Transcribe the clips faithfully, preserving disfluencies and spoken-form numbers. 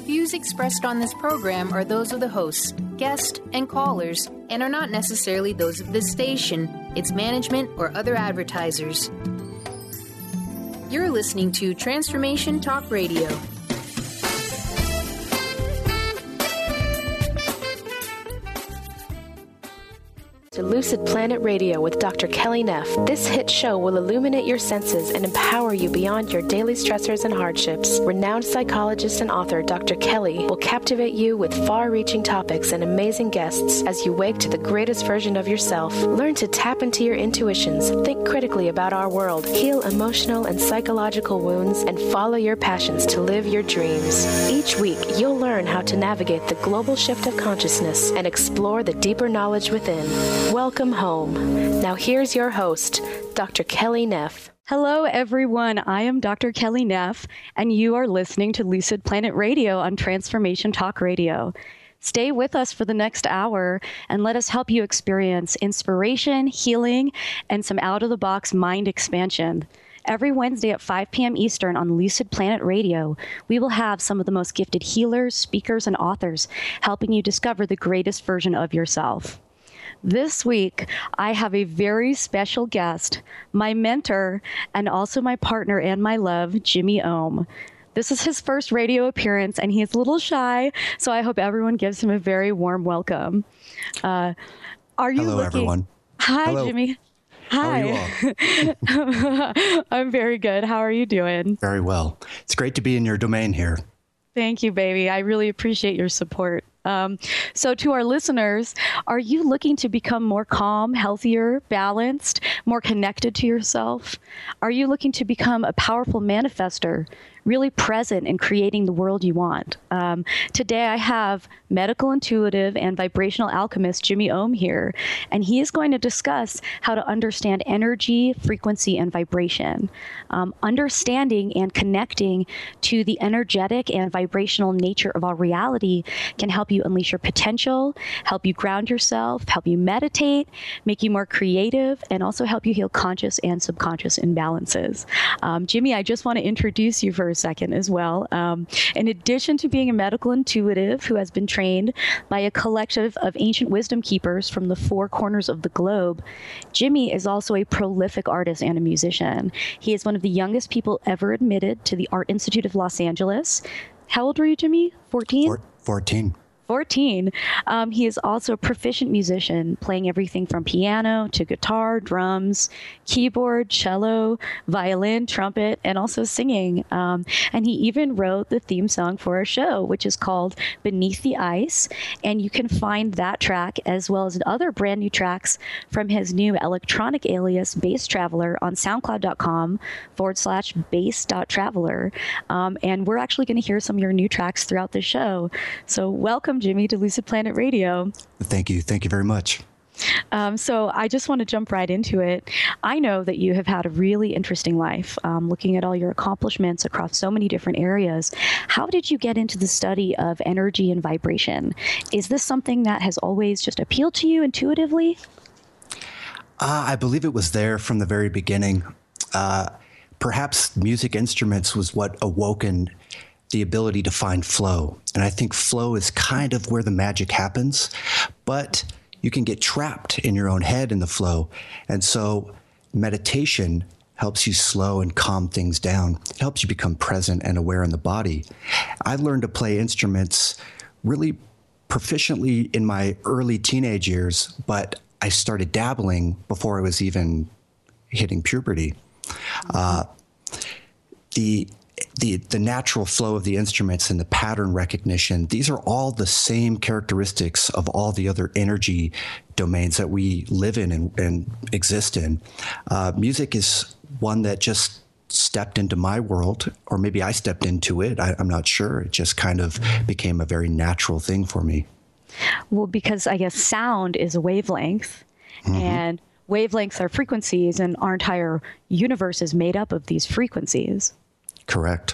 views expressed on this program are those of the hosts, guests, and callers, and are not necessarily those of this station, its management, or other advertisers. You're listening to Transformation Talk Radio. To Lucid Planet Radio with Doctor Kelly Neff. This hit show will illuminate your senses and empower you beyond your daily stressors and hardships. Renowned psychologist and author Doctor Kelly will captivate you with far-reaching topics and amazing guests as you wake to the greatest version of yourself. Learn to tap into your intuitions, think critically about our world, heal emotional and psychological wounds, and follow your passions to live your dreams. Each week, you'll learn how to navigate the global shift of consciousness and explore the deeper knowledge within. Welcome home. Now here's your host, Doctor Kelly Neff. Hello, everyone. I am Doctor Kelly Neff, and you are listening to Lucid Planet Radio on Transformation Talk Radio. Stay with us for the next hour and let us help you experience inspiration, healing, and some out-of-the-box mind expansion. Every Wednesday at five p.m. Eastern on Lucid Planet Radio, we will have some of the most gifted healers, speakers, and authors helping you discover the greatest version of yourself. This week, I have a very special guest, my mentor, and also my partner and my love, Jimmy Ohm. This is his first radio appearance, and he is a little shy, so I hope everyone gives him a very warm welcome. Uh, are you Hello, looking... everyone. Hi, Hello. Jimmy. Hi. How are you all? I'm very good. How are you doing? Very well. It's great to be in your domain here. Thank you, baby. I really appreciate your support. Um, so to our listeners, are you looking to become more calm, healthier, balanced, more connected to yourself? Are you looking to become a powerful manifester, really present in creating the world you want? Um, today I have medical intuitive and vibrational alchemist Jimmy Ohm here, and he is going to discuss how to understand energy, frequency, and vibration. Um, understanding and connecting to the energetic and vibrational nature of our reality can help you unleash your potential, help you ground yourself, help you meditate, make you more creative, and also help you heal conscious and subconscious imbalances. Um, Jimmy, I just want to introduce you for a second as well. Um, in addition to being a medical intuitive who has been trained by a collective of ancient wisdom keepers from the four corners of the globe, Jimmy is also a prolific artist and a musician. He is one of the youngest people ever admitted to the Art Institute of Los Angeles. How old were you, Jimmy? fourteen? Four, fourteen. fourteen. Um, he is also a proficient musician, playing everything from piano to guitar, drums, keyboard, cello, violin, trumpet, and also singing. Um, and he even wrote the theme song for our show, which is called Beneath the Ice. And you can find that track as well as other brand new tracks from his new electronic alias, Bass Traveler, on soundcloud.com forward slash bass.traveler. Um, and we're actually going to hear some of your new tracks throughout the show. So welcome, Jimmy, to Lucid Planet Radio. Thank you. Thank you very much. Um, so I just want to jump right into it. I know that you have had a really interesting life, um, looking at all your accomplishments across so many different areas. How did you get into the study of energy and vibration? Is this something that has always just appealed to you intuitively? Uh, I believe it was there from the very beginning. Uh, perhaps music instruments was what awoken the ability to find flow. And I think flow is kind of where the magic happens, but you can get trapped in your own head in the flow. And so meditation helps you slow and calm things down. It helps you become present and aware in the body. I learned to play instruments really proficiently in my early teenage years, but I started dabbling before I was even hitting puberty. Uh, the The, the natural flow of the instruments and the pattern recognition, these are all the same characteristics of all the other energy domains that we live in and, and exist in. Uh, music is one that just stepped into my world, or maybe I stepped into it. I, I'm not sure. It just kind of became a very natural thing for me. Well, because I guess sound is a wavelength, mm-hmm. and wavelengths are frequencies, and our entire universe is made up of these frequencies. Correct.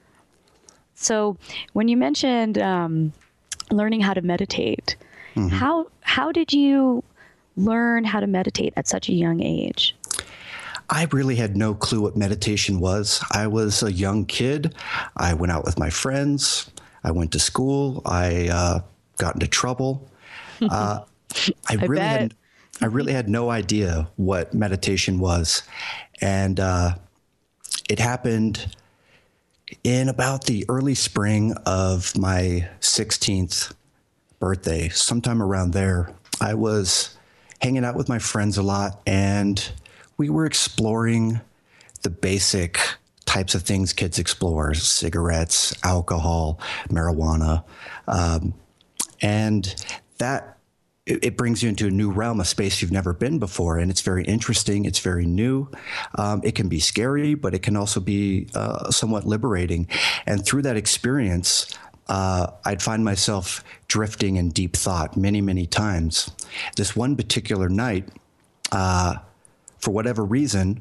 So when you mentioned um, learning how to meditate, mm-hmm. how how did you learn how to meditate at such a young age? I really had no clue what meditation was. I was a young kid. I went out with my friends. I went to school. I uh, got into trouble. Uh, I, I really bet. had, I really had no idea what meditation was. And uh, it happened in about the early spring of my sixteenth birthday, sometime around there. I was hanging out with my friends a lot, and we were exploring the basic types of things kids explore: cigarettes, alcohol, marijuana. Um, and that, it, it brings you into a new realm, a space you've never been before. And it's very interesting. It's very new. Um, it can be scary, but it can also be uh, somewhat liberating. And through that experience, uh, I'd find myself drifting in deep thought many, many times. This one particular night, uh, for whatever reason,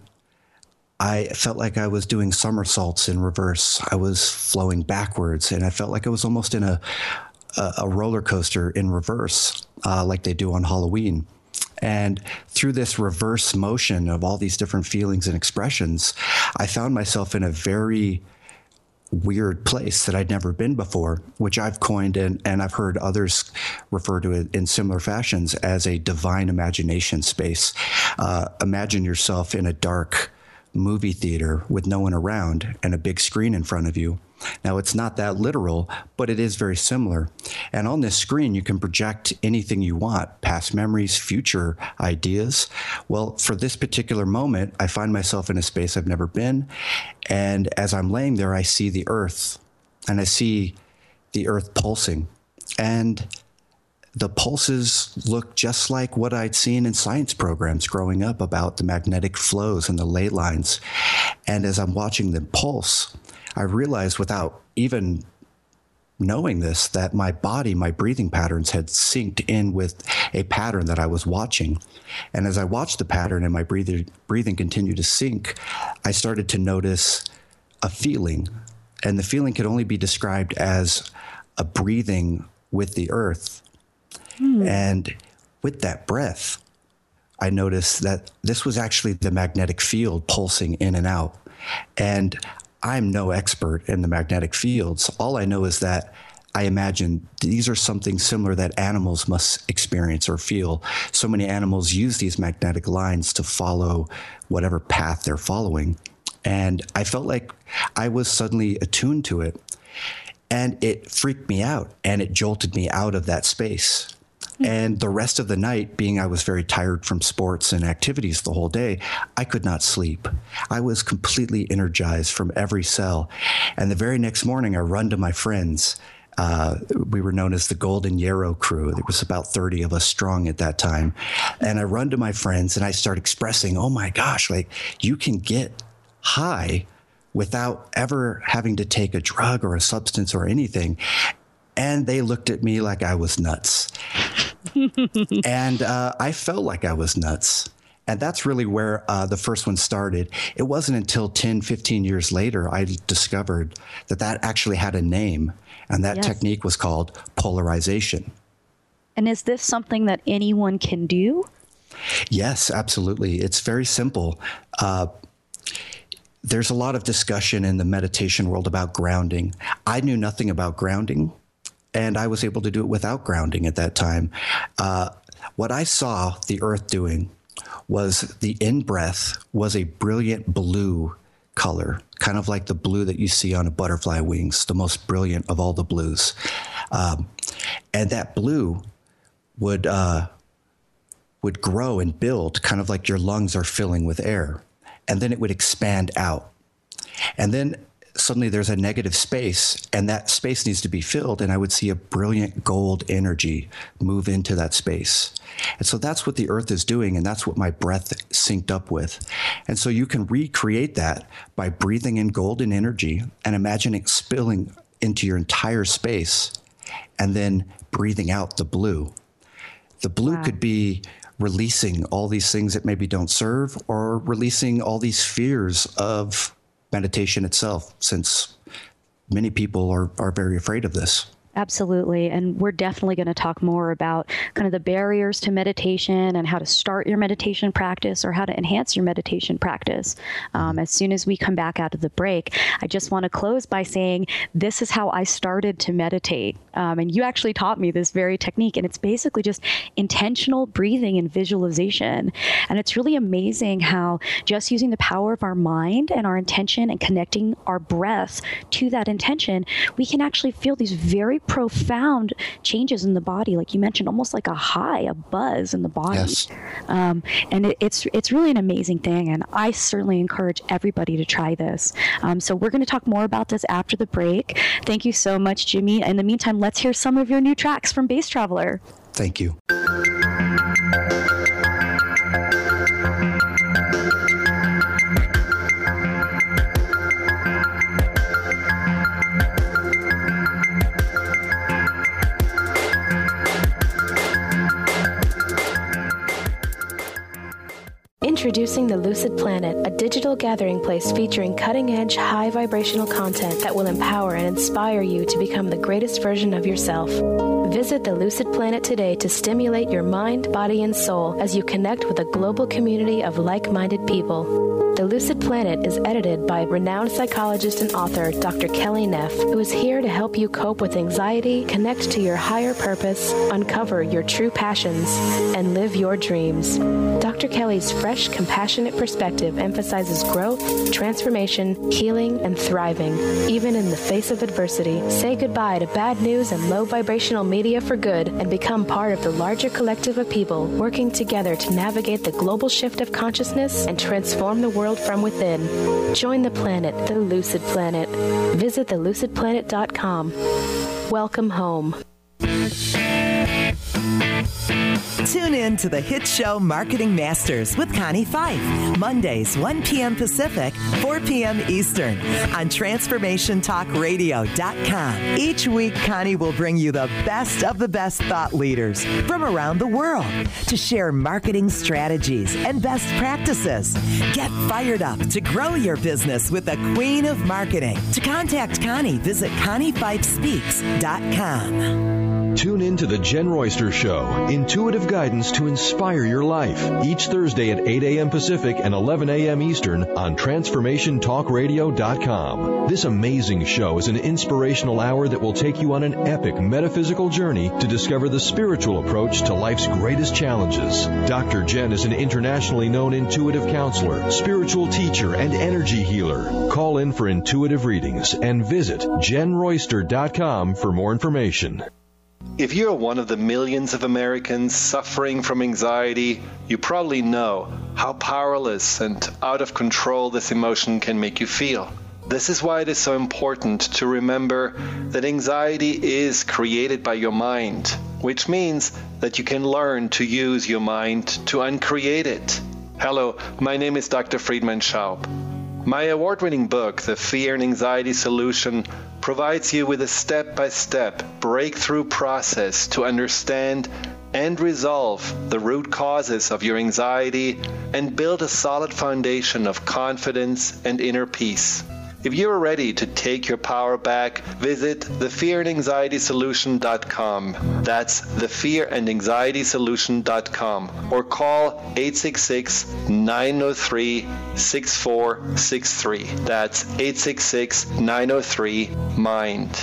I felt like I was doing somersaults in reverse. I was flowing backwards, and I felt like I was almost in a a, a roller coaster in reverse, uh, like they do on Halloween. And through this reverse motion of all these different feelings and expressions, I found myself in a very weird place that I'd never been before, which I've coined and, and I've heard others refer to it in similar fashions as a divine imagination space. Uh, imagine yourself in a dark movie theater with no one around and a big screen in front of you. Now, it's not that literal, but it is very similar. And on this screen, you can project anything you want, past memories, future ideas. Well, for this particular moment, I find myself in a space I've never been. And as I'm laying there, I see the earth, and I see the earth pulsing. And the pulses look just like what I'd seen in science programs growing up about the magnetic flows and the ley lines. And as I'm watching them pulse, I realized without even knowing this that my body, my breathing patterns had synced in with a pattern that I was watching. And as I watched the pattern and my breathing, breathing continued to sync, I started to notice a feeling. And the feeling could only be described as a breathing with the earth. Hmm. And with that breath, I noticed that this was actually the magnetic field pulsing in and out. And I'm no expert in the magnetic fields. All I know is that I imagine these are something similar that animals must experience or feel. So many animals use these magnetic lines to follow whatever path they're following. And I felt like I was suddenly attuned to it. And it freaked me out, and it jolted me out of that space. And the rest of the night, being I was very tired from sports and activities the whole day, I could not sleep. I was completely energized from every cell. And the very next morning, I run to my friends. Uh, we were known as the Golden Yarrow Crew. There was about thirty of us strong at that time. And I run to my friends, and I start expressing, oh my gosh, like you can get high without ever having to take a drug or a substance or anything. And they looked at me like I was nuts. And uh, I felt like I was nuts. And that's really where uh, the first one started. It wasn't until ten, fifteen years later I discovered that that actually had a name. And that yes. technique was called polarization. And is this something that anyone can do? Yes, absolutely. It's very simple. Uh, there's a lot of discussion in the meditation world about grounding. I knew nothing about grounding, and I was able to do it without grounding at that time. Uh, what I saw the earth doing was the in-breath was a brilliant blue color, kind of like the blue that you see on a butterfly wings, the most brilliant of all the blues. Um, and that blue would uh, would grow and build, kind of like your lungs are filling with air. And then it would expand out. And then suddenly there's a negative space, and that space needs to be filled, and I would see a brilliant gold energy move into that space. And so that's what the earth is doing, and that's what my breath synced up with. And so you can recreate that by breathing in golden energy and imagine it spilling into your entire space, and then breathing out the blue. The blue wow. could be releasing all these things that maybe don't serve, or releasing all these fears of meditation itself, since many people are, are very afraid of this. Absolutely. And we're definitely going to talk more about kind of the barriers to meditation and how to start your meditation practice or how to enhance your meditation practice. Um, as soon as we come back out of the break, I just want to close by saying this is how I started to meditate. Um, and you actually taught me this very technique. And it's basically just intentional breathing and visualization. And it's really amazing how just using the power of our mind and our intention and connecting our breath to that intention, we can actually feel these very profound changes in the body, like you mentioned, almost like a high, a buzz in the body. Yes. Um, and it, it's it's really an amazing thing, and I certainly encourage everybody to try this. Um, so we're going to talk more about this after the break. Thank you so much, Jimmy. In the meantime, let's hear some of your new tracks from Bass Traveler. Thank you. Introducing the Lucid Planet, a digital gathering place featuring cutting-edge, high vibrational content that will empower and inspire you to become the greatest version of yourself. Visit the Lucid Planet today to stimulate your mind, body, and soul as you connect with a global community of like-minded people. The Lucid Planet is edited by renowned psychologist and author Doctor Kelly Neff, who is here to help you cope with anxiety, connect to your higher purpose, uncover your true passions, and live your dreams. Doctor Kelly's fresh, compassionate perspective emphasizes growth, transformation, healing, and thriving, even in the face of adversity. Say goodbye to bad news and low vibrational media for good and become part of the larger collective of people working together to navigate the global shift of consciousness and transform the world from within. Join the planet, the Lucid Planet. Visit the lucid planet dot com. Welcome home. Tune in to the hit show Marketing Masters with Connie Fife, Mondays, one p.m. Pacific, four p.m. Eastern, on transformation talk radio dot com. Each week, Connie will bring you the best of the best thought leaders from around the world to share marketing strategies and best practices. Get fired up to grow your business with the Queen of Marketing. To contact Connie, visit connie fife speaks dot com. Tune in to The Jen Royster Show, intuitive guidance to inspire your life, each Thursday at eight a.m. Pacific and eleven a.m. Eastern on transformation talk radio dot com. This amazing show is an inspirational hour that will take you on an epic metaphysical journey to discover the spiritual approach to life's greatest challenges. Doctor Jen is an internationally known intuitive counselor, spiritual teacher, and energy healer. Call in for intuitive readings and visit jen royster dot com for more information. If you're one of the millions of Americans suffering from anxiety, you probably know how powerless and out of control this emotion can make you feel. This is why it is so important to remember that anxiety is created by your mind, which means that you can learn to use your mind to uncreate it. Hello, my name is Doctor Friedemann Schaub. My award-winning book, The Fear and Anxiety Solution, provides you with a step-by-step breakthrough process to understand and resolve the root causes of your anxiety and build a solid foundation of confidence and inner peace. If you're ready to take your power back, visit the fear and anxiety solution dot com. That's the fear and anxiety solution dot com. Or call eight six six, nine zero three, six four six three. That's eight six six, nine zero three, MIND.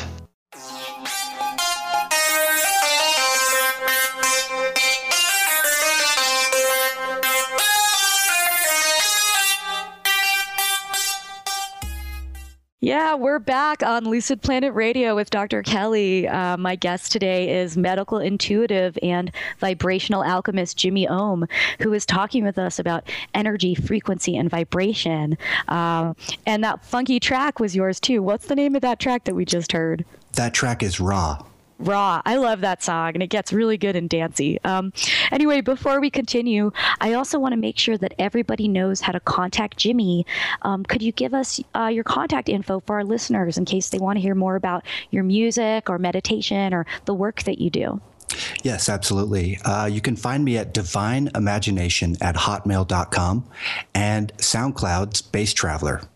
Yeah, we're back on Lucid Planet Radio with Doctor Kelly. Uh, my guest today is medical intuitive and vibrational alchemist Jimmy Ohm, who is talking with us about energy, frequency, and vibration. Um, and that funky track was yours too. What's the name of that track that we just heard? That track is Raw. Raw. I love that song, and it gets really good and dancey. Um, anyway, before we continue, I also want to make sure that everybody knows how to contact Jimmy. Um, could you give us uh, your contact info for our listeners in case they want to hear more about your music or meditation or the work that you do? Yes, absolutely. Uh, you can find me at divine imagination at hotmail dot com and SoundCloud's Bass Traveler.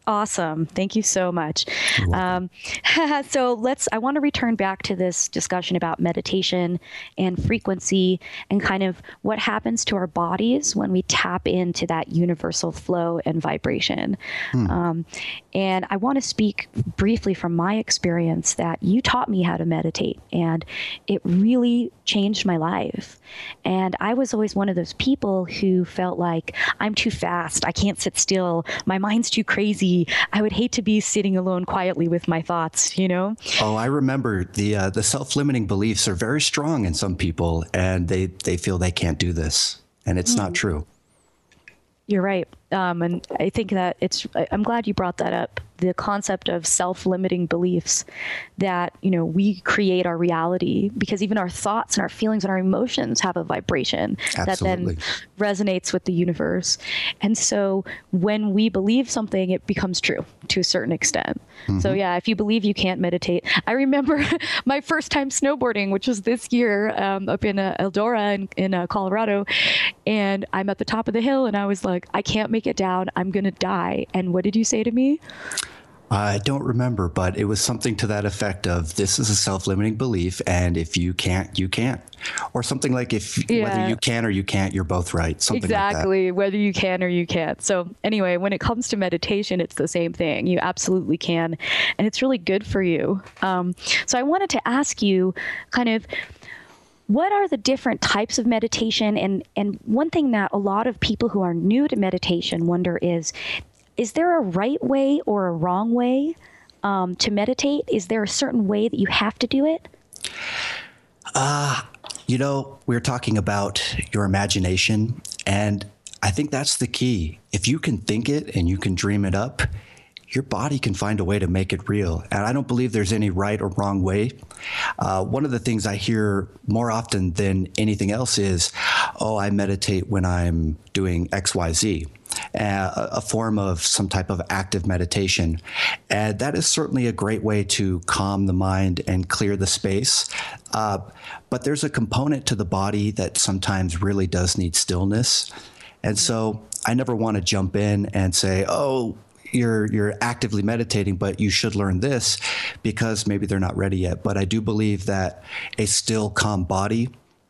Awesome. Thank you so much. Um, so let's, I want to return back to this discussion about meditation and frequency and kind of what happens to our bodies when we tap into that universal flow and vibration. Hmm. Um, and I want to speak briefly from my experience that you taught me how to meditate, and it really changed my life. And I was always one of those people who felt like I'm too fast. I can't sit still. My mind's too crazy. I would hate to be sitting alone quietly with my thoughts, you know? Oh, I remember the uh, the self-limiting beliefs are very strong in some people, and they, they feel they can't do this. And it's mm. not true. You're right. Um, and I think that it's, I'm glad you brought that up. The concept of self-limiting beliefs that, you know, we create our reality, because even our thoughts and our feelings and our emotions have a vibration Absolutely. that then resonates with the universe. And so when we believe something, it becomes true to a certain extent. Mm-hmm. So yeah, if you believe you can't meditate. I remember my first time snowboarding, which was this year um, up in uh, Eldora in, in uh, Colorado. And I'm at the top of the hill and I was like, I can't make it down. I'm going to die. And what did you say to me? I don't remember, but it was something to that effect of, this is a self-limiting belief, and if you can't, you can't. Or something like, if yeah. whether you can or you can't, you're both right. Something exactly, like that. Whether you can or you can't. So anyway, when it comes to meditation, it's the same thing. You absolutely can, and it's really good for you. Um, so I wanted to ask you kind of, what are the different types of meditation? And, and one thing that a lot of people who are new to meditation wonder is, is there a right way or a wrong way um, to meditate? Is there a certain way that you have to do it? Uh, you know, we're talking about your imagination, and I think that's the key. If you can think it and you can dream it up, your body can find a way to make it real. And I don't believe there's any right or wrong way. Uh, one of the things I hear more often than anything else is, oh, I meditate when I'm doing X, Y, Z. Uh, a form of some type of active meditation. And that is certainly a great way to calm the mind and clear the space. Uh, but there's a component to the body that sometimes really does need stillness. And so I never want to jump in and say, oh, you're you're actively meditating, but you should learn this, because maybe they're not ready yet. But I do believe that a still, calm body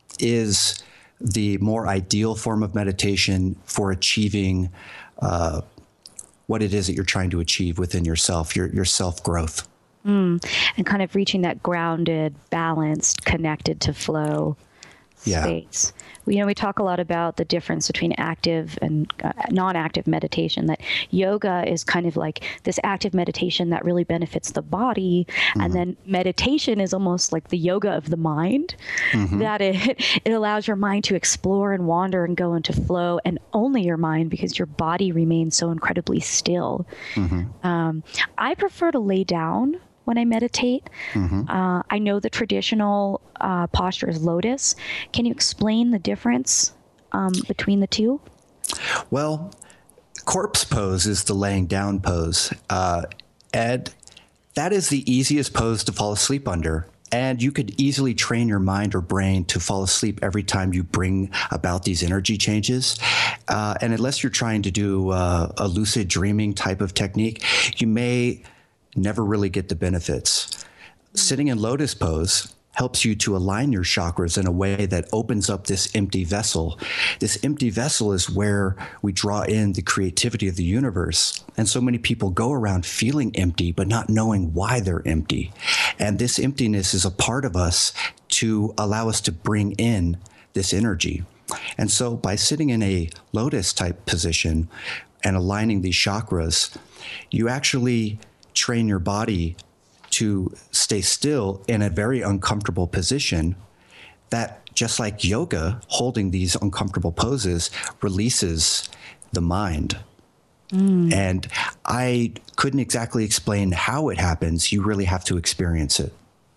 is the more ideal form of meditation for achieving uh, what it is that you're trying to achieve within yourself, your your self-growth. Mm, and kind of reaching that grounded, balanced, connected to flow yeah. space. You know, we talk a lot about the difference between active and uh, non-active meditation, that yoga is kind of like this active meditation that really benefits the body. Mm-hmm. And then meditation is almost like the yoga of the mind, mm-hmm. that it, it allows your mind to explore and wander and go into flow, and only your mind, because your body remains so incredibly still. Mm-hmm. Um, I prefer to lay down when I meditate. Mm-hmm. Uh, I know the traditional uh, posture is lotus. Can you explain the difference um, between the two? Well, corpse pose is the laying down pose. Uh, and that is the easiest pose to fall asleep under. And you could easily train your mind or brain to fall asleep every time you bring about these energy changes. Uh, and unless you're trying to do uh, a lucid dreaming type of technique, you may never really get the benefits. Sitting in lotus pose helps you to align your chakras in a way that opens up this empty vessel. This empty vessel is where we draw in the creativity of the universe. And so many people go around feeling empty, but not knowing why they're empty. And this emptiness is a part of us to allow us to bring in this energy. And so by sitting in a lotus type position and aligning these chakras, you actually train your body to stay still in a very uncomfortable position that, just like yoga, holding these uncomfortable poses releases the mind. Mm. And I couldn't exactly explain how it happens. You really have to experience it.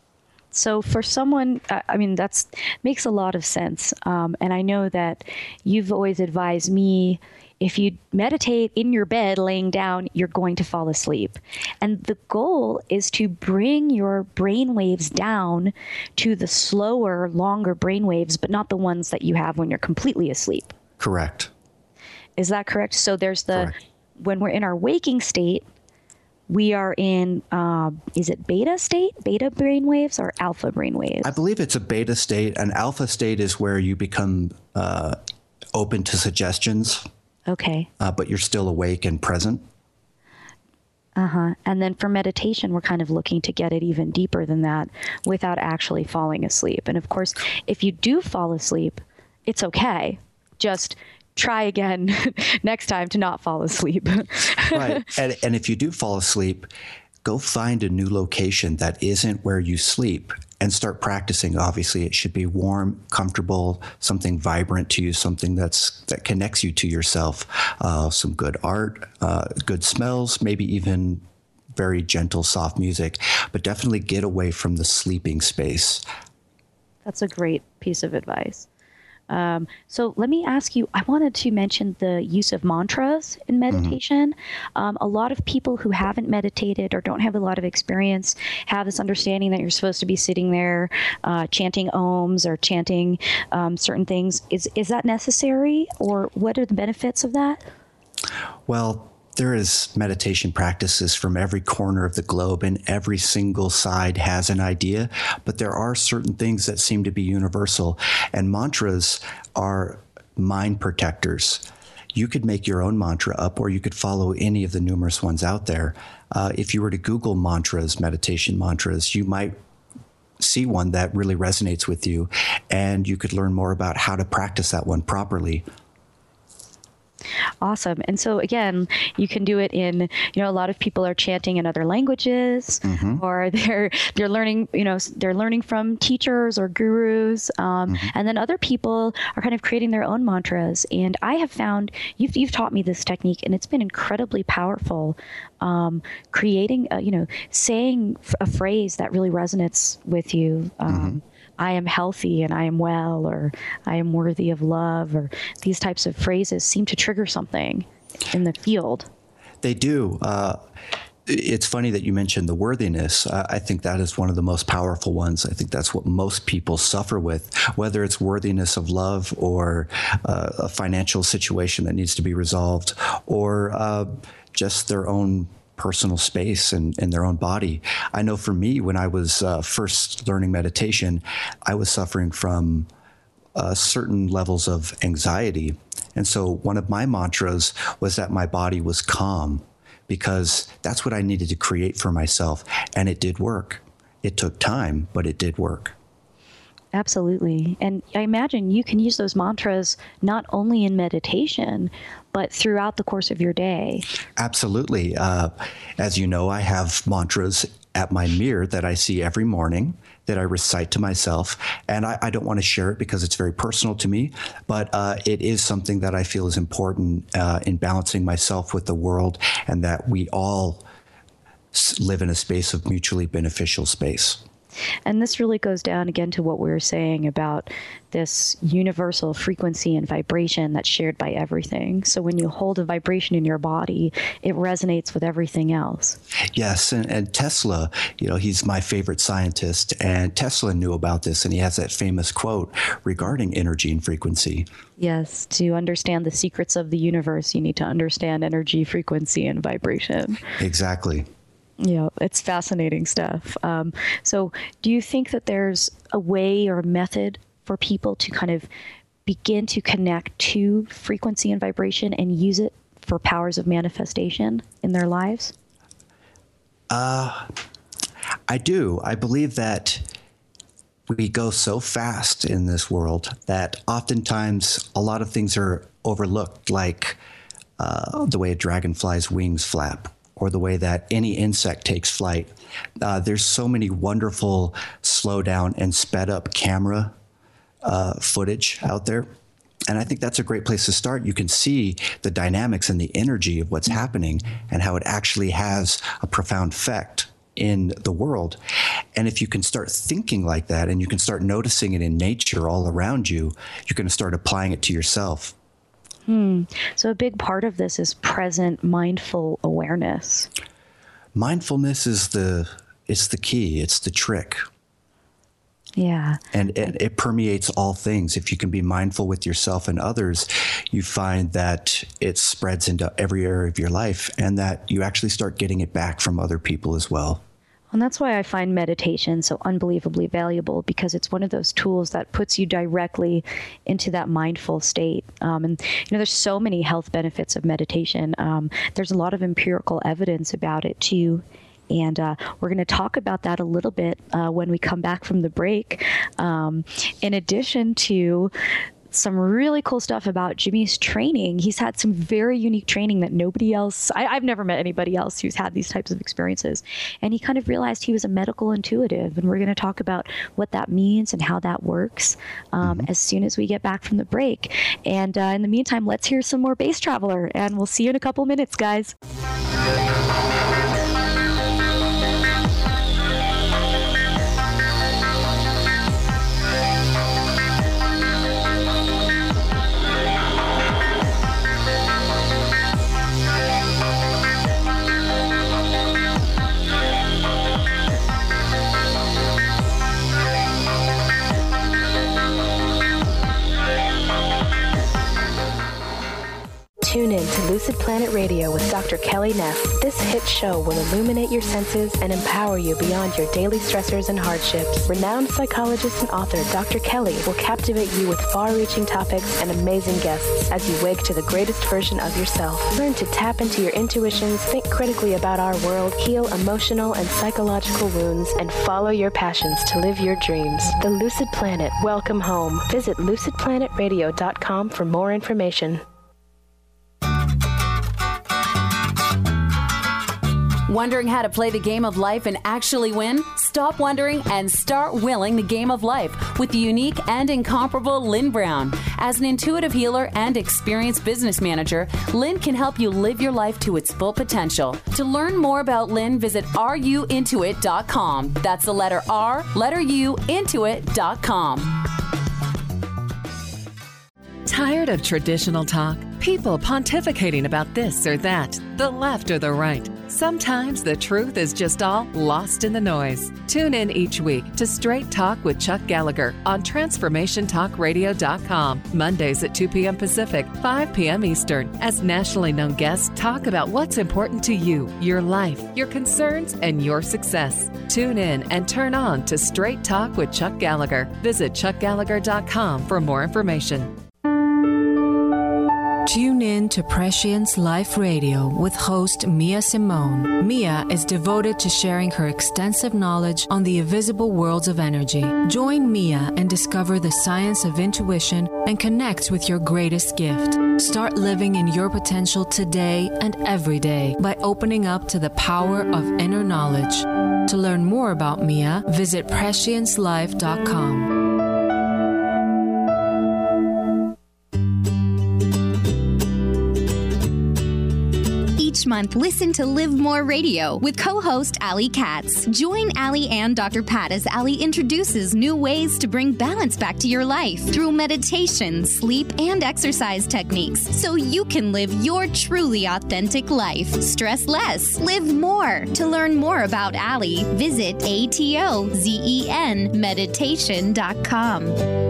So for someone, I mean, that's makes a lot of sense. Um, and I know that you've always advised me, if you meditate in your bed, laying down, you're going to fall asleep. And the goal is to bring your brain waves down to the slower, longer brain waves, but not the ones that you have when you're completely asleep. Correct. Is that correct? So there's the, Correct. When we're in our waking state, we are in, um, is it beta state, beta brainwaves, or alpha brainwaves? I believe it's a beta state. An alpha state is where you become uh, open to suggestions. Okay. Uh, but you're still awake and present. Uh-huh. And then for meditation, we're kind of looking to get it even deeper than that without actually falling asleep. And of course, if you do fall asleep, it's okay. Just try again next time to not fall asleep. Right. And, and if you do fall asleep, go find a new location that isn't where you sleep and start practicing. Obviously, it should be warm, comfortable, something vibrant to you, something that's that connects you to yourself. Uh, some good art, uh, good smells, maybe even very gentle, soft music. But definitely get away from the sleeping space. That's a great piece of advice. Um, so let me ask you, I wanted to mention the use of mantras in meditation. Mm-hmm. Um, a lot of people who haven't meditated or don't have a lot of experience have this understanding that you're supposed to be sitting there uh, chanting ohms or chanting um, certain things. Is, is that necessary, or what are the benefits of that? Well, there is meditation practices from every corner of the globe, and every single side has an idea, but there are certain things that seem to be universal, and mantras are mind protectors. You could make your own mantra up, or you could follow any of the numerous ones out there. Uh, if you were to Google mantras, meditation mantras, you might see one that really resonates with you, and you could learn more about how to practice that one properly. Awesome. And so again, you can do it in, you know, a lot of people are chanting in other languages, mm-hmm. or they're they're learning, you know, they're learning from teachers or gurus. Um, mm-hmm. And then other people are kind of creating their own mantras. And I have found, you've, you've taught me this technique, and it's been incredibly powerful. Um, creating, a, you know, saying a phrase that really resonates with you. Um, mm-hmm. I am healthy and I am well, or I am worthy of love, or these types of phrases seem to trigger something in the field. They do. Uh, it's funny that you mentioned the worthiness. Uh, I think that is one of the most powerful ones. I think that's what most people suffer with, whether it's worthiness of love, or uh, a financial situation that needs to be resolved, or uh, just their own personal space and, and their own body. I know for me, when I was uh, first learning meditation, I was suffering from uh, certain levels of anxiety. And so one of my mantras was that my body was calm, because that's what I needed to create for myself. And it did work. It took time, but it did work. Absolutely. And I imagine you can use those mantras not only in meditation, but throughout the course of your day. Absolutely. Uh, as you know, I have mantras at my mirror that I see every morning that I recite to myself. And I, I don't want to share it because it's very personal to me, but uh, it is something that I feel is important uh, in balancing myself with the world, and that we all live in a space of mutually beneficial space. And this really goes down again to what we were saying about this universal frequency and vibration that's shared by everything. So when you hold a vibration in your body, it resonates with everything else. Yes. And, and Tesla, you know, he's my favorite scientist, and Tesla knew about this, and he has that famous quote regarding energy and frequency. Yes. To understand the secrets of the universe, you need to understand energy, frequency, and vibration. Exactly. Yeah, it's fascinating stuff. Um, so do you think that there's a way or a method for people to kind of begin to connect to frequency and vibration and use it for powers of manifestation in their lives? Uh, I do. I believe that we go so fast in this world that oftentimes a lot of things are overlooked, like uh, the way a dragonfly's wings flap, or the way that any insect takes flight. Uh, there's so many wonderful slow down and sped up camera uh, footage out there. And I think that's a great place to start. You can see the dynamics and the energy of what's happening, and how it actually has a profound effect in the world. And if you can start thinking like that, and you can start noticing it in nature all around you, you're going to start applying it to yourself. Hmm. So a big part of this is present mindful awareness. Mindfulness is the it's the key. It's the trick. Yeah. And, and it permeates all things. If you can be mindful with yourself and others, you find that it spreads into every area of your life and that you actually start getting it back from other people as well. And that's why I find meditation so unbelievably valuable, because it's one of those tools that puts you directly into that mindful state. Um, and, you know, there's so many health benefits of meditation. Um, there's a lot of empirical evidence about it, too. And uh, we're going to talk about that a little bit uh, when we come back from the break. Um, in addition to some really cool stuff about Jimmy's training. He's had some very unique training that nobody else, I, I've never met anybody else who's had these types of experiences. And he kind of realized he was a medical intuitive. And we're going to talk about what that means and how that works um, mm-hmm. as soon as we get back from the break. And uh, in the meantime, let's hear some more Bass Traveler. And we'll see you in a couple minutes, guys. Tune in to Lucid Planet Radio with Doctor Kelly Neff. This hit show will illuminate your senses and empower you beyond your daily stressors and hardships. Renowned psychologist and author Doctor Kelly will captivate you with far-reaching topics and amazing guests as you wake to the greatest version of yourself. Learn to tap into your intuitions, think critically about our world, heal emotional and psychological wounds, and follow your passions to live your dreams. The Lucid Planet, welcome home. Visit lucid planet radio dot com for more information. Wondering how to play the game of life and actually win? Stop wondering and start willing the game of life with the unique and incomparable Lynn Brown. As an intuitive healer and experienced business manager, Lynn can help you live your life to its full potential. To learn more about Lynn, visit r u intuit dot com. That's the letter R, letter U, intuit dot com. Tired of traditional talk? People pontificating about this or that, the left or the right. Sometimes the truth is just all lost in the noise. Tune in each week to Straight Talk with Chuck Gallagher on transformation talk radio dot com, Mondays at two p.m. Pacific, five p.m. Eastern, as nationally known guests talk about what's important to you, your life, your concerns, and your success. Tune in and turn on to Straight Talk with Chuck Gallagher. Visit chuck gallagher dot com for more information. Tune in to Prescience Life Radio with host Mia Simone. Mia is devoted to sharing her extensive knowledge on the invisible worlds of energy. Join Mia and discover the science of intuition and connect with your greatest gift. Start living in your potential today and every day by opening up to the power of inner knowledge. To learn more about Mia, visit prescience life dot com. Each month, listen to Live More Radio with co-host Ali Katz. Join Ali and Doctor Pat as Ali introduces new ways to bring balance back to your life through meditation, sleep, and exercise techniques so you can live your truly authentic life. Stress less, live more. To learn more about Ali, visit A T O Z E N meditation dot com.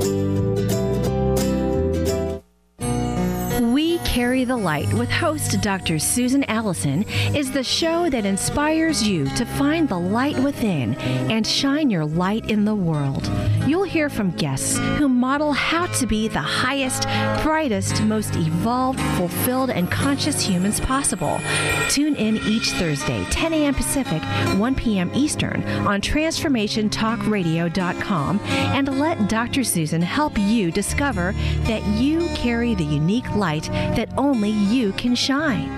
We Carry the Light with host Doctor Susan Allison is the show that inspires you to find the light within and shine your light in the world. You'll hear from guests who model how to be the highest, brightest, most evolved, fulfilled, and conscious humans possible. Tune in each Thursday, ten a.m. Pacific, one p.m. Eastern on transformation talk radio dot com and let Doctor Susan help you discover that you carry the unique light that only you can shine.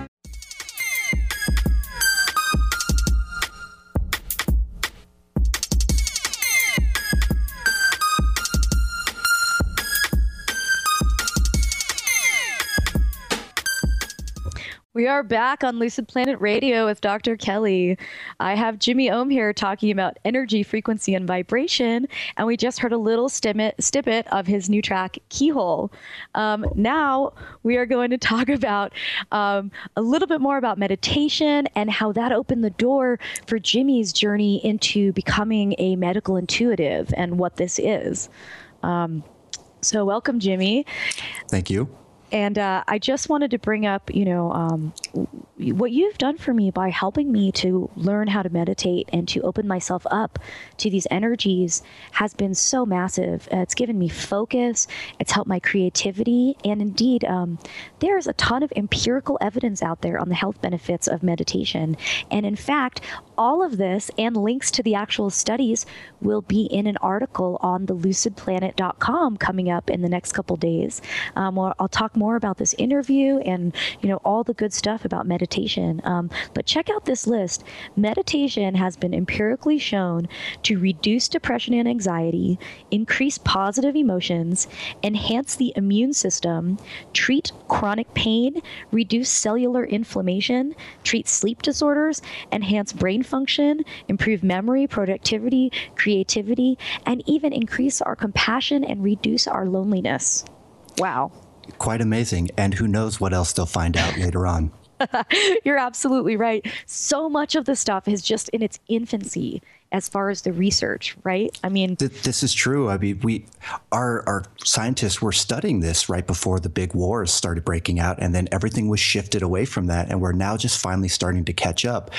We are back on Lucid Planet Radio with Doctor Kelly. I have Jimmy Ohm here talking about energy, frequency, and vibration, and we just heard a little snippet, snippet of his new track, Keyhole. Um, now we are going to talk about um, a little bit more about meditation and how that opened the door for Jimmy's journey into becoming a medical intuitive and what this is. Um, so welcome, Jimmy. Thank you. And uh, I just wanted to bring up, you know, um, what you've done for me by helping me to learn how to meditate and to open myself up to these energies has been so massive. Uh, it's given me focus. It's helped my creativity. And indeed, um, there's a ton of empirical evidence out there on the health benefits of meditation. And in fact, all of this and links to the actual studies will be in an article on the lucid planet dot com coming up in the next couple days. Um, where I'll talk more about this interview and, you know, all the good stuff about meditation. Um, but check out this list. Meditation has been empirically shown to reduce depression and anxiety, increase positive emotions, enhance the immune system, treat chronic pain, reduce cellular inflammation, treat sleep disorders, enhance brain function, improve memory, productivity, creativity, and even increase our compassion and reduce our loneliness. Wow. Quite amazing. And who knows what else they'll find out later on. You're absolutely right. So much of the stuff is just in its infancy as far as the research, right? I mean, Th- this is true. I mean, we, our, our scientists were studying this right before the big wars started breaking out, and then everything was shifted away from that. And we're now just finally starting to catch up.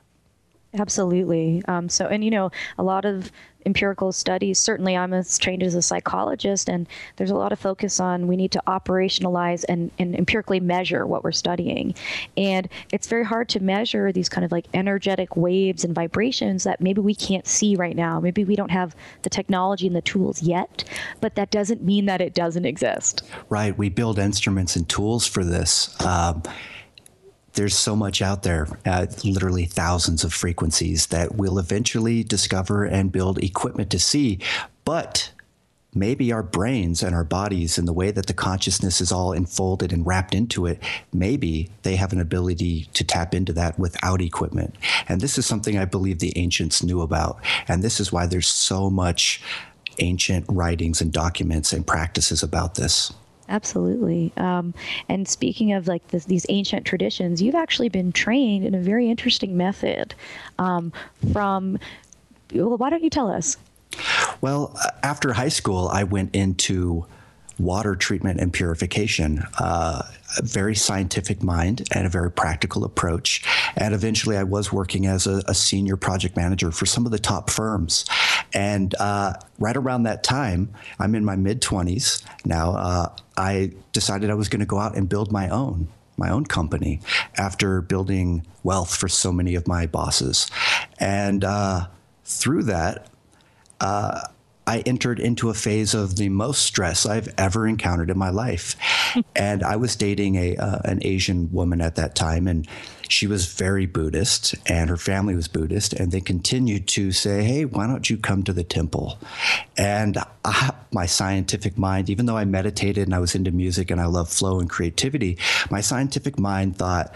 Absolutely. Um, so, and, you know, a lot of empirical studies, certainly I'm as trained as a psychologist, and there's a lot of focus on we need to operationalize and, and empirically measure what we're studying. And it's very hard to measure these kind of like energetic waves and vibrations that maybe we can't see right now. Maybe we don't have the technology and the tools yet, but that doesn't mean that it doesn't exist. Right. We build instruments and tools for this. Um, There's so much out there, uh, literally thousands of frequencies that we'll eventually discover and build equipment to see. But maybe our brains and our bodies and the way that the consciousness is all enfolded and wrapped into it, maybe they have an ability to tap into that without equipment. And this is something I believe the ancients knew about. And this is why there's so much ancient writings and documents and practices about this. Absolutely. Um, and speaking of like this, these ancient traditions, you've actually been trained in a very interesting method um, from, well, why don't you tell us? Well, after high school, I went into water treatment and purification, uh, a very scientific mind and a very practical approach. And eventually I was working as a, a senior project manager for some of the top firms. And uh, right around that time, I'm in my mid twenties now, uh, I decided I was going to go out and build my own, my own company after building wealth for so many of my bosses. And uh, through that, uh, I entered into a phase of the most stress I've ever encountered in my life. And I was dating a uh, an Asian woman at that time, and she was very Buddhist, and her family was Buddhist, and they continued to say, hey, why don't you come to the temple? And I, my scientific mind, even though I meditated and I was into music and I love flow and creativity, my scientific mind thought,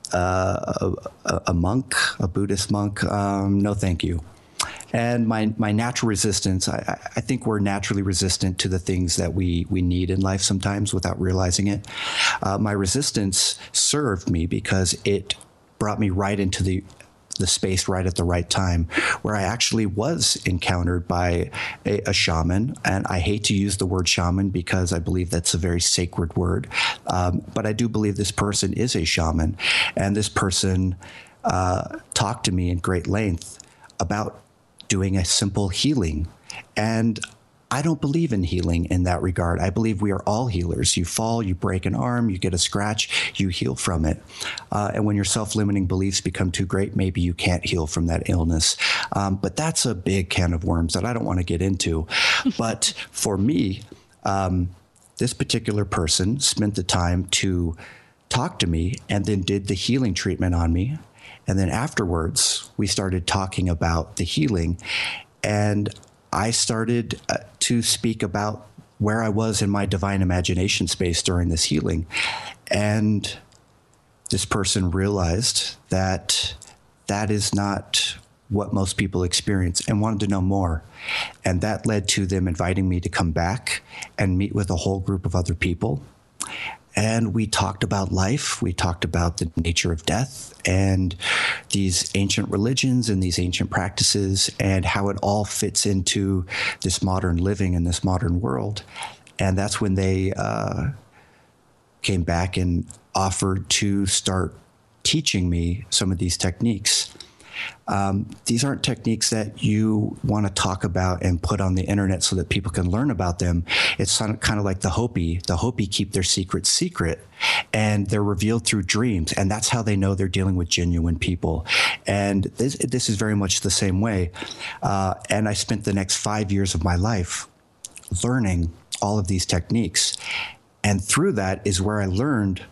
uh, a, a monk, a Buddhist monk, um, no thank you. And my, my natural resistance, I, I think we're naturally resistant to the things that we, we need in life sometimes without realizing it. Uh, my resistance served me because it brought me right into the the space right at the right time, where I actually was encountered by a, a shaman. And I hate to use the word shaman because I believe that's a very sacred word. Um, but I do believe this person is a shaman. And this person uh, talked to me in great length about doing a simple healing. And I don't believe in healing in that regard. I believe we are all healers. You fall, you break an arm, you get a scratch, you heal from it. Uh, and when your self-limiting beliefs become too great, maybe you can't heal from that illness. Um, but that's a big can of worms that I don't want to get into. But for me, um, this particular person spent the time to talk to me and then did the healing treatment on me. And then afterwards, we started talking about the healing. And I started uh, to speak about where I was in my divine imagination space during this healing. And this person realized that that is not what most people experience and wanted to know more. And that led to them inviting me to come back and meet with a whole group of other people. And we talked about life. We talked about the nature of death and these ancient religions and these ancient practices and how it all fits into this modern living in this modern world. And that's when they uh, came back and offered to start teaching me some of these techniques. Um, these aren't techniques that you want to talk about and put on the internet so that people can learn about them. It's kind of like the Hopi. The Hopi keep their secrets secret, and they're revealed through dreams, and that's how they know they're dealing with genuine people. And this, this is very much the same way. Uh, and I spent the next five years of my life learning all of these techniques. And through that is where I learned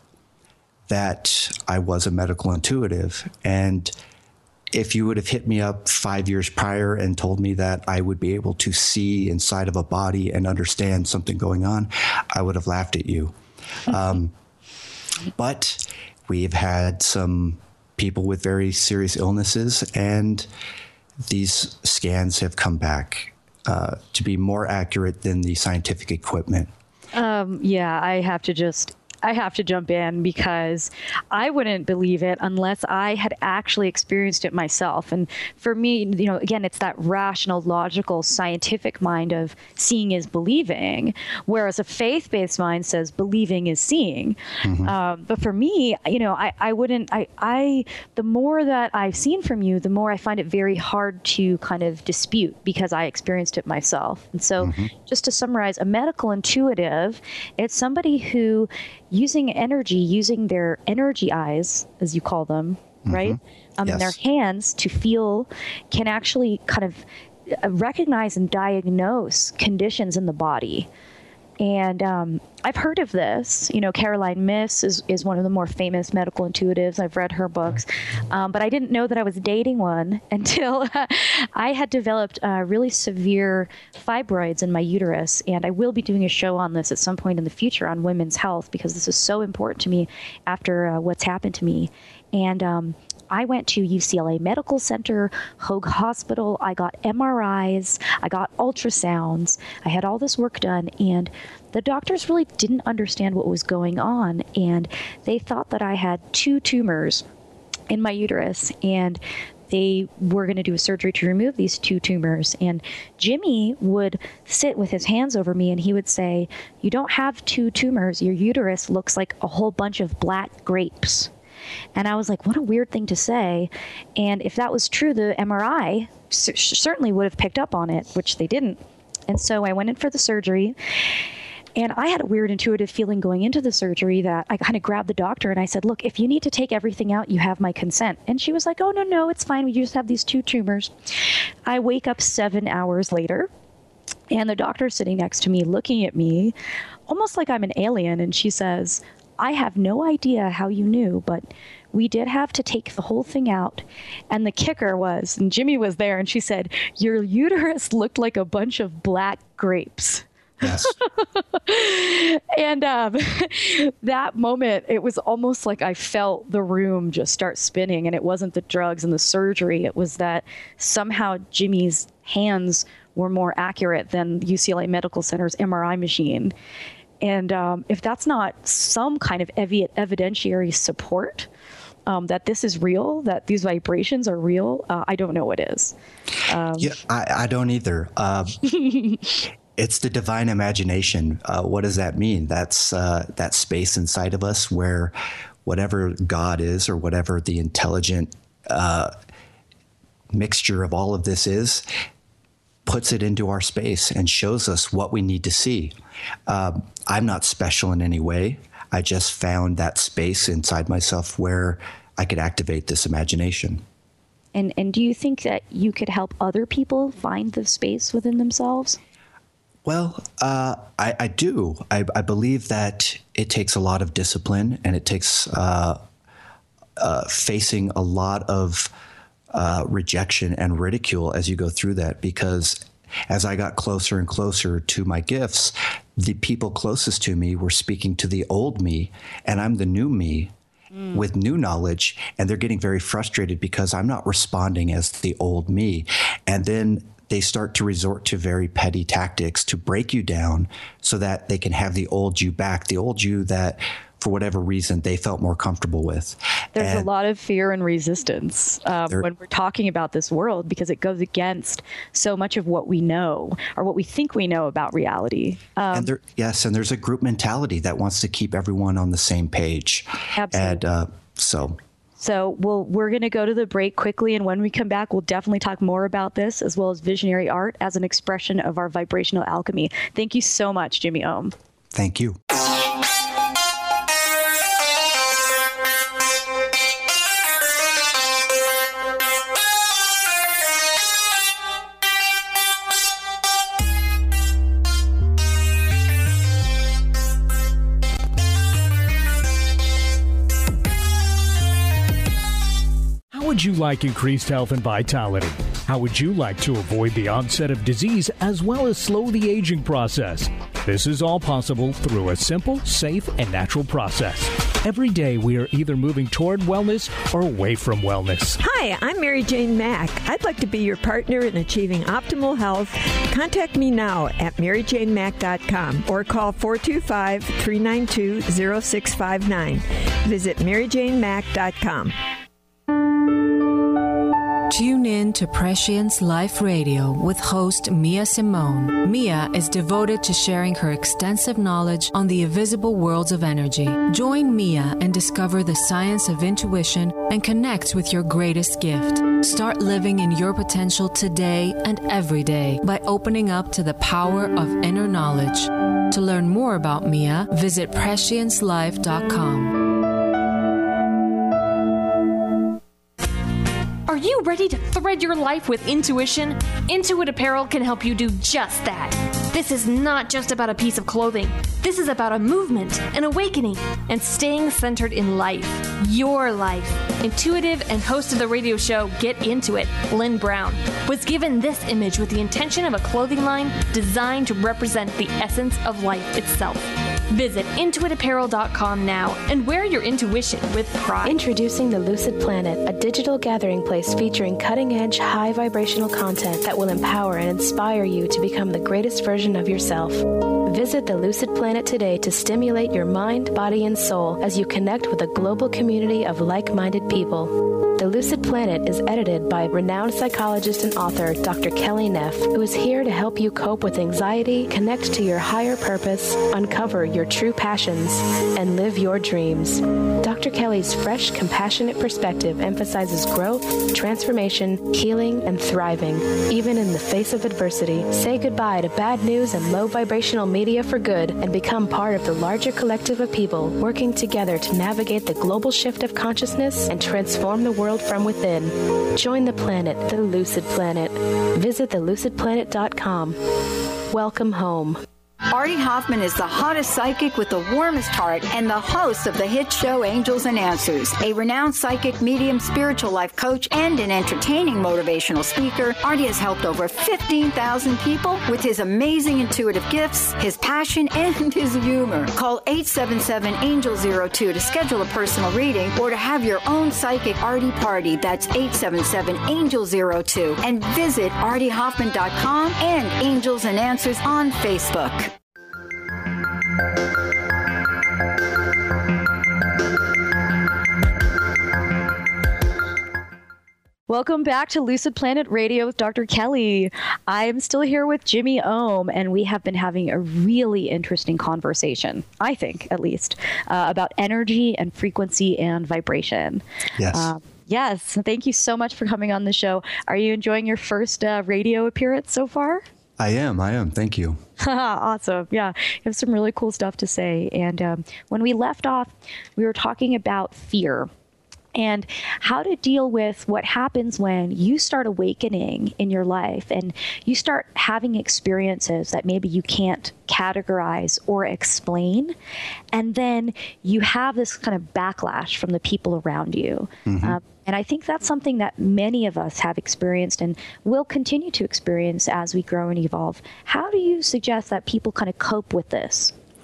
that I was a medical intuitive. And if you would have hit me up five years prior and told me that I would be able to see inside of a body and understand something going on, I would have laughed at you. Um, but we've had some people with very serious illnesses, and these scans have come back uh, to be more accurate than the scientific equipment. Um, yeah, I have to just... I have to jump in because I wouldn't believe it unless I had actually experienced it myself. And for me, you know, again, it's that rational, logical, scientific mind of seeing is believing, whereas a faith-based mind says believing is seeing. Mm-hmm. Um, but for me, you know, I, I wouldn't, I, I, the more that I've seen from you, the more I find it very hard to kind of dispute because I experienced it myself. And so mm-hmm. just to summarize, a medical intuitive, it's somebody who using energy, using their energy eyes, as you call them, mm-hmm. right? Um, yes. And their hands to feel, can actually kind of recognize and diagnose conditions in the body. And um, I've heard of this. You know, Caroline Myss is, is one of the more famous medical intuitives. I've read her books. Um, but I didn't know that I was dating one until I had developed uh, really severe fibroids in my uterus. And I will be doing a show on this at some point in the future on women's health because this is so important to me after uh, what's happened to me. And um, I went to U C L A Medical Center, Hoag Hospital. I got M R Is. I got ultrasounds. I had all this work done. And the doctors really didn't understand what was going on. And they thought that I had two tumors in my uterus. And they were going to do a surgery to remove these two tumors. And Jimmy would sit with his hands over me and he would say, "You don't have two tumors. Your uterus looks like a whole bunch of black grapes." And I was like, what a weird thing to say. And if that was true, the M R I c- certainly would have picked up on it, which they didn't. And so I went in for the surgery. And I had a weird intuitive feeling going into the surgery that I kind of grabbed the doctor and I said, "Look, if you need to take everything out, you have my consent." And she was like, "Oh, no, no, it's fine. We just have these two tumors." I wake up seven hours later. And the doctor's sitting next to me, looking at me, almost like I'm an alien. And she says, "I have no idea how you knew, but we did have to take the whole thing out." And the kicker was, and Jimmy was there, and she said, "Your uterus looked like a bunch of black grapes." Yes. And um, that moment, it was almost like I felt the room just start spinning. And it wasn't the drugs and the surgery. It was that somehow Jimmy's hands were more accurate than U C L A Medical Center's M R I machine. And um, if that's not some kind of evi- evidentiary support um, that this is real, that these vibrations are real, uh, I don't know what is. Um, yeah, I, I don't either. Uh, it's the divine imagination. Uh, what does that mean? That's uh, that space inside of us where whatever God is or whatever the intelligent uh, mixture of all of this is, puts it into our space and shows us what we need to see. Um, I'm not special in any way. I just found that space inside myself where I could activate this imagination. And and do you think that you could help other people find the space within themselves? Well, uh, I, I do. I, I believe that it takes a lot of discipline and it takes uh, uh, facing a lot of uh, rejection and ridicule as you go through that, because as I got closer and closer to my gifts, the people closest to me were speaking to the old me, and I'm the new me. mm. with new knowledge, and they're getting very frustrated because I'm not responding as the old me. And then they start to resort to very petty tactics to break you down so that they can have the old you back, the old you that for whatever reason they felt more comfortable with. There's and a lot of fear and resistance um, when we're talking about this world, because it goes against so much of what we know or what we think we know about reality. Um, and there, yes, and there's a group mentality that wants to keep everyone on the same page. Absolutely. And uh, so... So we'll, we're going to go to the break quickly, and when we come back, we'll definitely talk more about this, as well as visionary art as an expression of our vibrational alchemy. Thank you so much, Jimmy Ohm. Thank you. How would you like increased health and vitality? How would you like to avoid the onset of disease as well as slow the aging process? This is all possible through a simple, safe, and natural process. Every day we are either moving toward wellness or away from wellness. Hi, I'm Mary Jane Mack. I'd like to be your partner in achieving optimal health. Contact me now at mary jane mack dot com or call four two five, three nine two, zero six five nine. Visit mary jane mack dot com. Tune in to Prescience Life Radio with host Mia Simone. Mia is devoted to sharing her extensive knowledge on the invisible worlds of energy. Join Mia and discover the science of intuition and connect with your greatest gift. Start living in your potential today and every day by opening up to the power of inner knowledge. To learn more about Mia, visit prescience life dot com. Are you ready to thread your life with intuition? Intuit Apparel can help you do just that. This is not just about a piece of clothing. This is about a movement, an awakening, and staying centered in life. Your life. Intuitive and host of the radio show Get Into It, Lynn Brown, was given this image with the intention of a clothing line designed to represent the essence of life itself. Visit intuit apparel dot com now and wear your intuition with pride. Introducing the Lucid Planet, a digital gathering place featuring cutting-edge, high-vibrational content that will empower and inspire you to become the greatest version of yourself. Visit the Lucid Planet today to stimulate your mind, body, and soul as you connect with a global community of like-minded people. The Lucid Planet is edited by renowned psychologist and author Doctor Kelly Neff, who is here to help you cope with anxiety, connect to your higher purpose, uncover your true passions, and live your dreams. Doctor Kelly's fresh, compassionate perspective emphasizes growth, transformation, healing, and thriving, even in the face of adversity. Say goodbye to bad news and low vibrational media for good and become part of the larger collective of people working together to navigate the global shift of consciousness and transform the world from within. Join the planet, the Lucid Planet. Visit the lucid planet dot com. Welcome home. Artie Hoffman is the hottest psychic with the warmest heart and the host of the hit show Angels and Answers. A renowned psychic, medium, spiritual life coach, and an entertaining motivational speaker, Artie has helped over fifteen thousand people with his amazing intuitive gifts, his passion, and his humor. Call eight seven seven, angel zero two to schedule a personal reading or to have your own psychic Artie party. That's eight seven seven, angel zero two. And visit artie hoffman dot com and Angels and Answers on Facebook. Welcome back to Lucid Planet Radio with Doctor Kelly. I'm still here with Jimmy Ohm, and we have been having a really interesting conversation, I think, at least, uh, about energy and frequency and vibration. Yes. Uh, yes. Thank you so much for coming on the show. Are you enjoying your first uh, radio appearance so far? I am. I am. Thank you. Awesome. Yeah. You have some really cool stuff to say. And um, when we left off, we were talking about fear and how to deal with what happens when you start awakening in your life and you start having experiences that maybe you can't categorize or explain. And then you have this kind of backlash from the people around you. Mm-hmm. Um, and I think that's something that many of us have experienced and will continue to experience as we grow and evolve. How do you suggest that people kind of cope with this?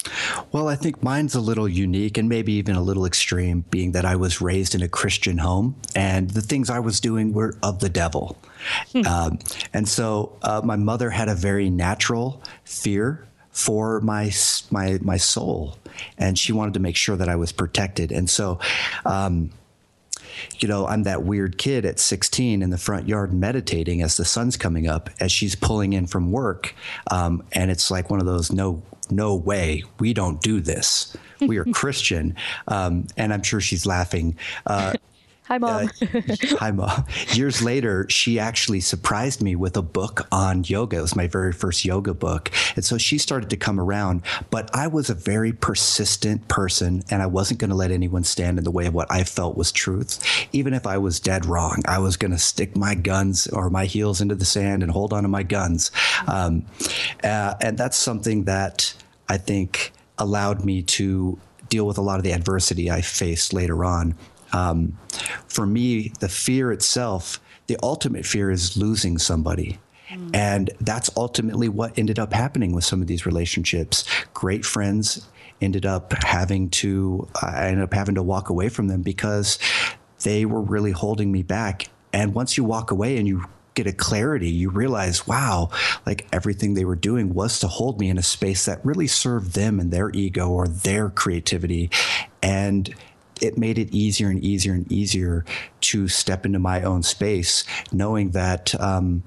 Well, I think mine's a little unique and maybe even a little extreme, being that I was raised in a Christian home and the things I was doing were of the devil. um, and so uh, my mother had a very natural fear for my my my soul, and she wanted to make sure that I was protected. And so, um, you know, I'm that weird kid at sixteen in the front yard meditating as the sun's coming up, as she's pulling in from work, um, and it's like one of those no. No way, we don't do this. We are Christian. Um, and I'm sure she's laughing. Uh, Hi, Mom. uh, hi, Mom. Years later, she actually surprised me with a book on yoga. It was my very first yoga book. And so she started to come around. But I was a very persistent person, and I wasn't going to let anyone stand in the way of what I felt was truth. Even if I was dead wrong, I was going to stick my guns or my heels into the sand and hold on to my guns. Um, uh, and that's something that I think allowed me to deal with a lot of the adversity I faced later on. Um, for me, the fear itself, the ultimate fear is losing somebody. Mm. And that's ultimately what ended up happening with some of these relationships. Great friends ended up having to, I ended up having to walk away from them because they were really holding me back. And once you walk away and you get a clarity, you realize, wow, like everything they were doing was to hold me in a space that really served them and their ego or their creativity. And it made it easier and easier and easier to step into my own space, knowing that, um,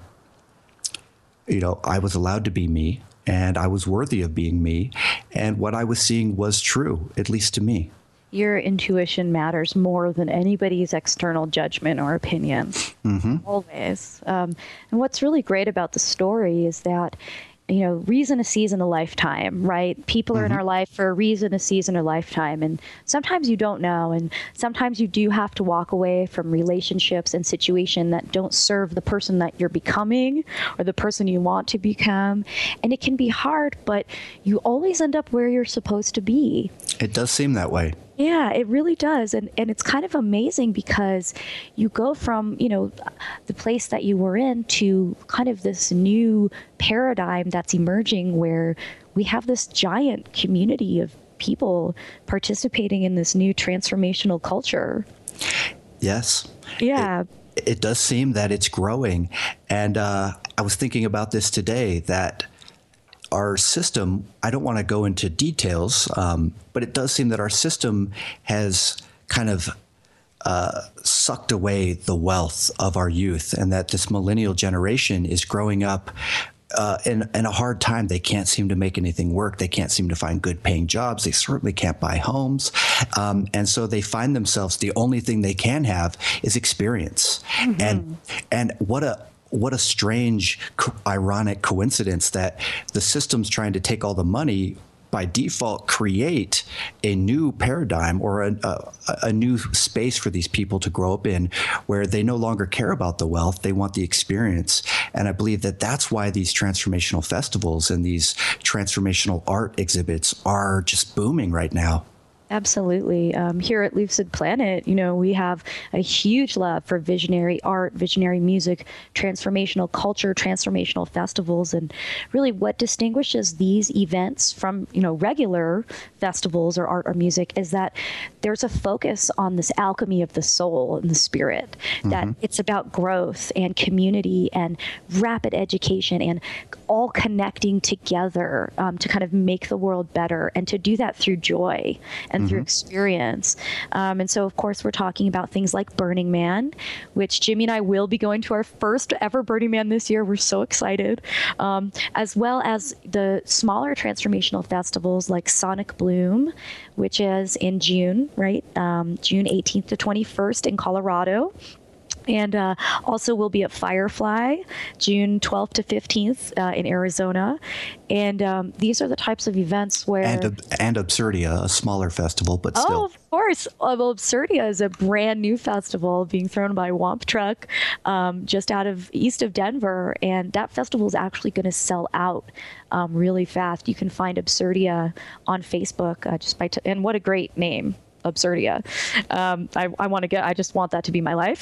you know, I was allowed to be me and I was worthy of being me. And what I was seeing was true, at least to me. Your intuition matters more than anybody's external judgment or opinion. Mm-hmm. Always. Um, and what's really great about the story is that, you know, reason, a season, a lifetime, right? People are mm-hmm. in our life for a reason, a season, a lifetime. And sometimes you don't know. And sometimes you do have to walk away from relationships and situations that don't serve the person that you're becoming or the person you want to become. And it can be hard, but you always end up where you're supposed to be. It does seem that way. Yeah, it really does. And and it's kind of amazing because you go from, you know, the place that you were in to kind of this new paradigm that's emerging where we have this giant community of people participating in this new transformational culture. Yes. Yeah. It, it does seem that it's growing. And uh, I was thinking about this today, that our system, I don't want to go into details, um, but it does seem that our system has kind of uh, sucked away the wealth of our youth, and that this millennial generation is growing up uh, in, in a hard time. They can't seem to make anything work. They can't seem to find good paying jobs. They certainly can't buy homes. Um, and so they find themselves, the only thing they can have is experience. Mm-hmm. And, and what a, What a strange, co- ironic coincidence that the system's trying to take all the money, by default create a new paradigm or a, a, a new space for these people to grow up in, where they no longer care about the wealth, they want the experience. And I believe that that's why these transformational festivals and these transformational art exhibits are just booming right now. Absolutely. Um, here at Lucid Planet, you know, we have a huge love for visionary art, visionary music, transformational culture, transformational festivals. And really what distinguishes these events from, you know, regular festivals or art or music is that there's a focus on this alchemy of the soul and the spirit, mm-hmm. that it's about growth and community and rapid education and all connecting together um, to kind of make the world better, and to do that through joy and through mm-hmm. experience. Um, and so, of course, we're talking about things like Burning Man, which Jimmy and I will be going to our first ever Burning Man this year. We're so excited. Um, as well as the smaller transformational festivals like Sonic Bloom, which is in June, right? Um, June eighteenth to twenty-first in Colorado. And uh, also we'll be at Firefly, June twelfth to fifteenth uh, in Arizona. And um, these are the types of events where... And, and Absurdia, a smaller festival, but still. Oh, of course. Uh, well, Absurdia is a brand new festival being thrown by Womp Truck um, just out of east of Denver. And that festival is actually going to sell out um, really fast. You can find Absurdia on Facebook uh, just by... T- and what a great name. Absurdia. Um, I, I want to get, I just want that to be my life.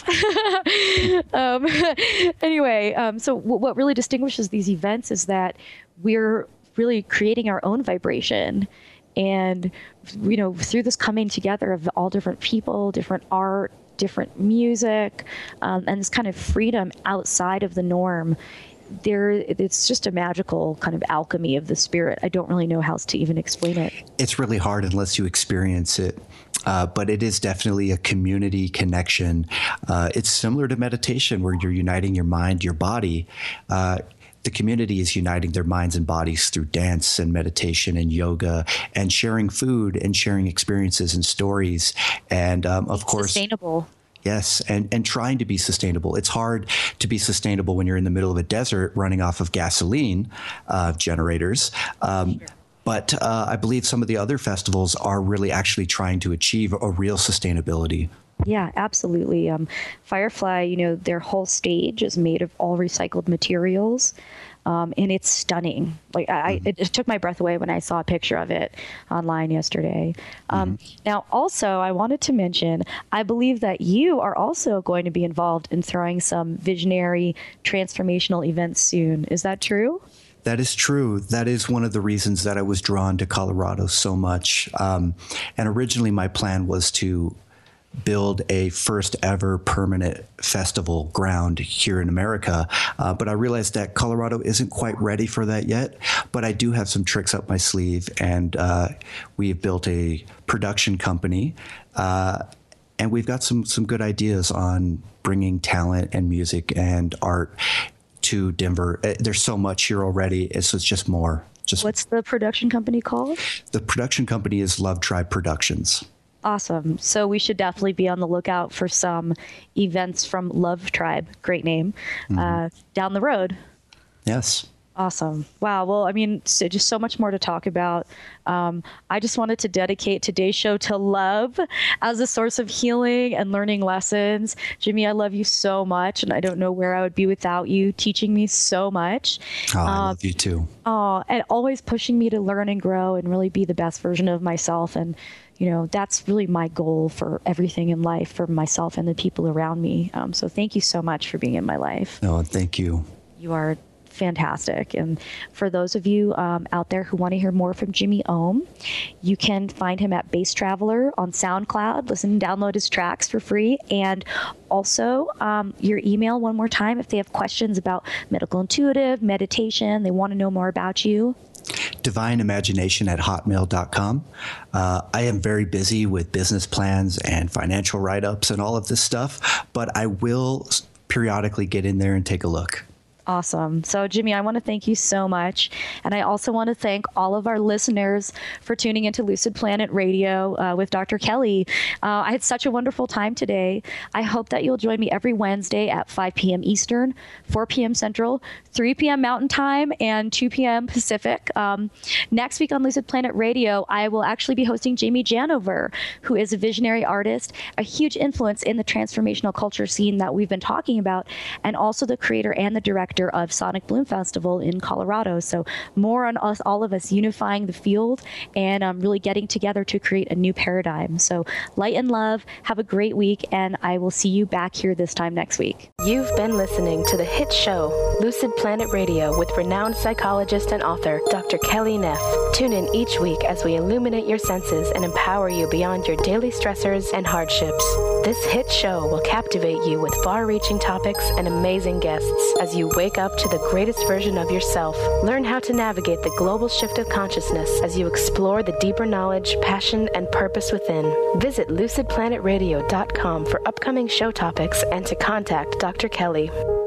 um, anyway, um, so w- what really distinguishes these events is that we're really creating our own vibration. And, you know, through this coming together of all different people, different art, different music, um, and this kind of freedom outside of the norm, there it's just a magical kind of alchemy of the spirit. I don't really know how to even explain it. It's really hard unless you experience it. Uh, but it is definitely a community connection. Uh, it's similar to meditation where you're uniting your mind, your body. Uh, the community is uniting their minds and bodies through dance and meditation and yoga and sharing food and sharing experiences and stories. And um, of course, sustainable. Yes, and, and trying to be sustainable. It's hard to be sustainable when you're in the middle of a desert running off of gasoline uh, generators. Um, sure. But uh, I believe some of the other festivals are really actually trying to achieve a real sustainability. Yeah, absolutely. Um, Firefly, you know, their whole stage is made of all recycled materials. Um, and it's stunning. Like I, mm-hmm. it, it took my breath away when I saw a picture of it online yesterday. Um, mm-hmm. Now, also, I wanted to mention, I believe that you are also going to be involved in throwing some visionary transformational events soon. Is that true? That is true. That is one of the reasons that I was drawn to Colorado so much. Um, and originally my plan was to build a first ever permanent festival ground here in America. Uh, but I realized that Colorado isn't quite ready for that yet. But I do have some tricks up my sleeve. And uh, we've built a production company. Uh, and we've got some, some good ideas on bringing talent and music and art to Denver. There's so much here already. It's, it's just more. Just What's the production company called? The production company is Love Tribe Productions. Awesome. So we should definitely be on the lookout for some events from Love Tribe. Great name. Mm-hmm. Uh, down the road. Yes. Awesome. Wow. Well, I mean, so just so much more to talk about. Um, I just wanted to dedicate today's show to love as a source of healing and learning lessons. Jimmy, I love you so much, and I don't know where I would be without you teaching me so much. Oh, I um, love you too. Oh, and always pushing me to learn and grow and really be the best version of myself. And, you know, that's really my goal for everything in life, for myself and the people around me. Um, so thank you so much for being in my life. Oh, thank you. You are fantastic. And for those of you um, out there who want to hear more from Jimmy Ohm, you can find him at Bass Traveler on SoundCloud. Listen and download his tracks for free. And also um, your email one more time if they have questions about medical intuitive, meditation, they want to know more about you. divine imagination at hotmail dot com. Uh, I am very busy with business plans and financial write-ups and all of this stuff, but I will periodically get in there and take a look. Awesome. So, Jimmy, I want to thank you so much. And I also want to thank all of our listeners for tuning into Lucid Planet Radio uh, with Doctor Kelly. Uh, I had such a wonderful time today. I hope that you'll join me every Wednesday at five p.m. Eastern, four p.m. Central, three p.m. Mountain Time, and two p.m. Pacific. Um, next week on Lucid Planet Radio, I will actually be hosting Jamie Janover, who is a visionary artist, a huge influence in the transformational culture scene that we've been talking about, and also the creator and the director of Sonic Bloom Festival in Colorado. So more on us, all of us unifying the field and um, really getting together to create a new paradigm. So light and love, have a great week, and I will see you back here this time next week. You've been listening to the hit show, Lucid Planet Radio, with renowned psychologist and author, Doctor Kelly Neff. Tune in each week as we illuminate your senses and empower you beyond your daily stressors and hardships. This hit show will captivate you with far-reaching topics and amazing guests as you wake up to the greatest version of yourself. Learn how to navigate the global shift of consciousness as you explore the deeper knowledge, passion, and purpose within. Visit lucid planet radio dot com for upcoming show topics and to contact Doctor Kelly.